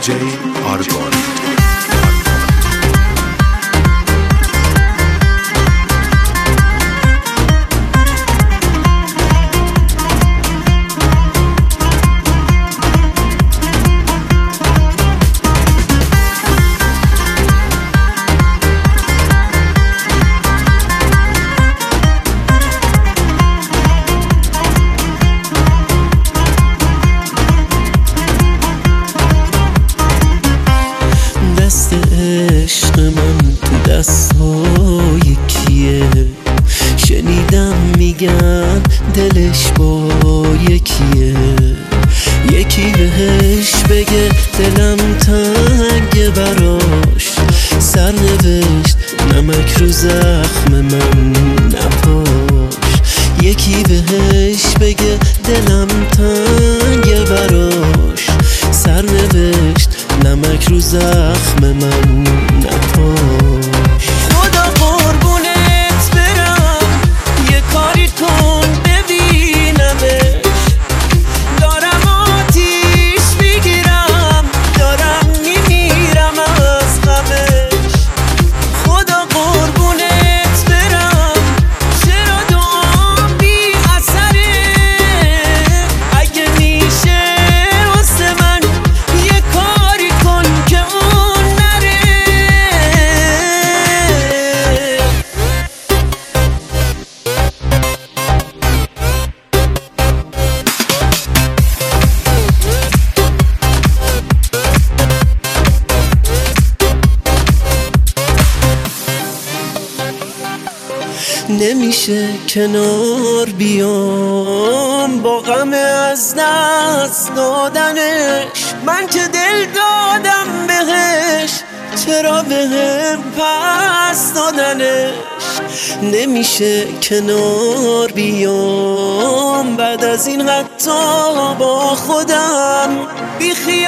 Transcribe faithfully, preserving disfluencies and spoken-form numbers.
جی آرگون. عشق من تو دستهای کیه؟ شنیدم میگن دلش با یکیه، یکی بهش بگه دلم تنگه براش، سرنوشت نمک رو زخم من نپاش. یکی بهش بگه دلم تنگه براش، سرنوشت نمک رو زخم من نپاش. خدا قربونت برم یه کاری کن ببینمه، دارم آتیش میگیرم، دارم میمیرم از غمش. خدا قربونت برم چرا دعام بی اثره، اگه میشه واسه من یه کاری کن که اون نره. نمیشه کنار بیام با غم از دست دادنش، من که دل دادم بهش چرا بهم پس دادنش. نمیشه کنار بیام بعد از این حتی با خودم بی خیال